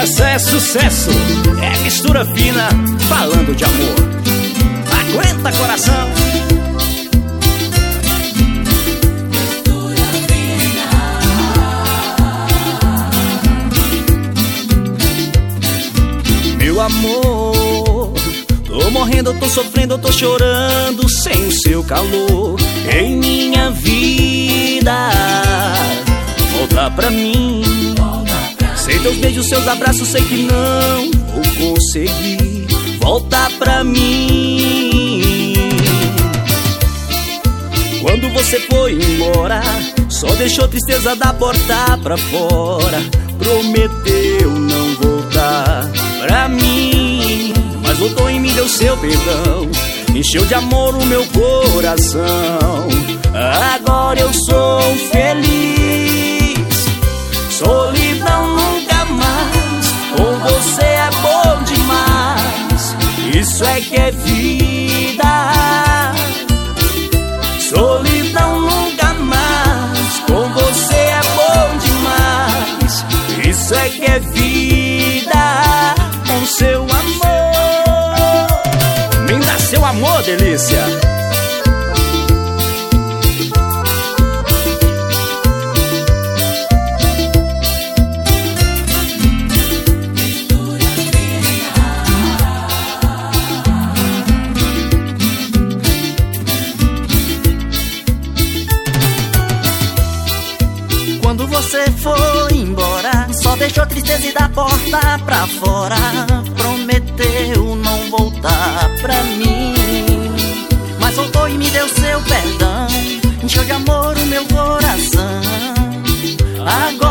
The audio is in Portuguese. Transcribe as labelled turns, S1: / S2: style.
S1: Essa é sucesso, é mistura fina, falando de amor. Aguenta, coração. Meu amor, tô morrendo, tô sofrendo, tô chorando sem o seu calor em minha vida. Volta pra mim. Sem teus beijos, seus abraços, sei que não vou conseguir. Volta pra mim. Quando você foi embora, só deixou tristeza da porta pra fora. Prometeu não voltar pra mim, mas voltou em mim, deu seu perdão, encheu de amor o meu coração. Agora eu sou feliz. Solidão nunca mais, com você é bom demais. Isso é que é vida. Solidão nunca mais, com você é bom demais. Isso é que é vida. Com seu amor, me dá seu amor, delícia.
S2: Quando você foi embora, só deixou tristeza e da porta pra fora. Prometeu não voltar pra mim, mas voltou e me deu seu perdão, encheu de amor o meu coração. Agora